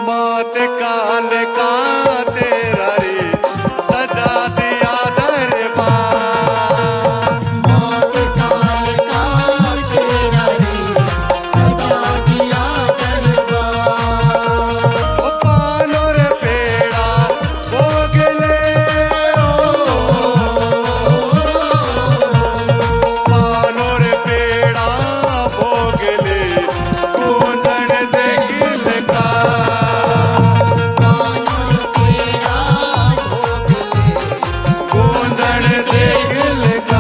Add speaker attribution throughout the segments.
Speaker 1: मात काल का तेरा रे सजा दिया दरबार।
Speaker 2: मात काल का तेरा रे सजा दिया दरबार।
Speaker 1: ओ पानोर पेड़ा भोगले पानोर पेड़ा भोगले गूंजन देखिल का गूंजन देखिल का।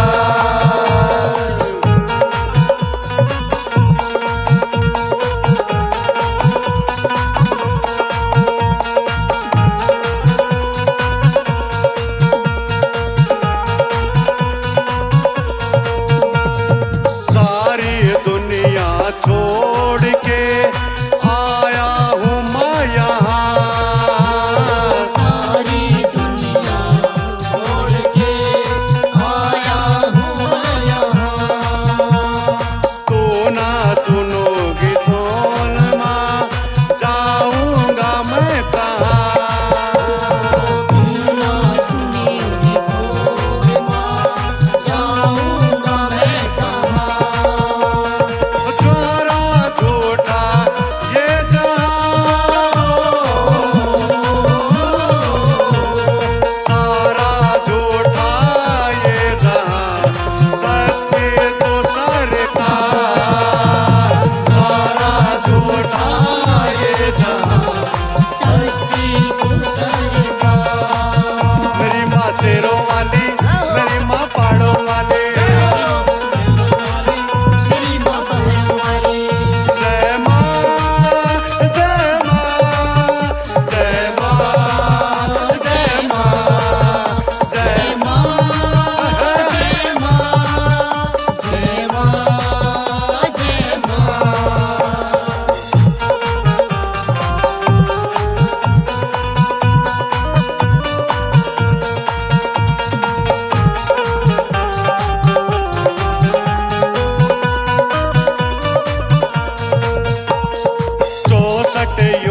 Speaker 1: सारी दुनिया छोड़ के आया हूँ मैं यहाँ।
Speaker 2: सारी दुनिया छोड़ के आया हूँ मैं यहाँ।
Speaker 1: तू ना सुनोगी तो माँ जाऊंगा मैं कहाँ।
Speaker 2: तू ना सुनेगी तो माँ जाऊँगा मैं कहाँ।
Speaker 1: सारा झूठा ये सारा झूठा ये जहां सच्ची तो सरकार। सारा झूठा ये जहां
Speaker 2: सच्ची तू सरकार।
Speaker 1: मेरी माँ शेरों वाली मेरी माँ पहाड़ों वाली।
Speaker 2: मेरी माँ पहाड़ों वाली।
Speaker 1: जय माँ जय माँ जय माँ जय माँ जय
Speaker 2: जय माँ जय माँ जय माँ जय माँ।
Speaker 1: चौसठ